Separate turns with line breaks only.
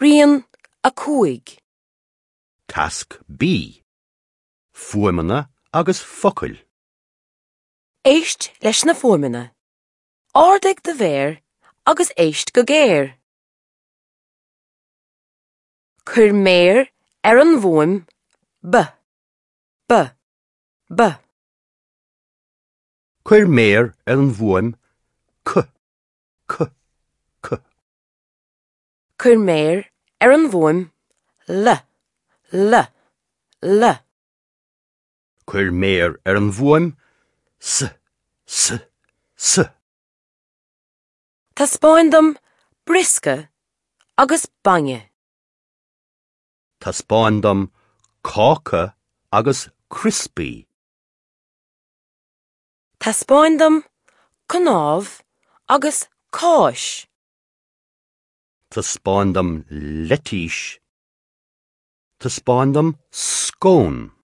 Rian a cúig.
Tasc B. Fuaimena agus focail.
Éist leis na fuaimena. Ardaigh de bhéir agus éist go géir. Cuir méir ar an bhuaim b.
Cuir méir ar an bhuaim c.
Cuir méir ar an bhuaim l.
Cuir méir ar an bhuaim s.
Tá spáindom brisca agus bange.
Tá spáindom cácha agus crispy.
Tá spáindom cnámh agus cáis.
Tá spáindom leitís. Tá spáindom scone.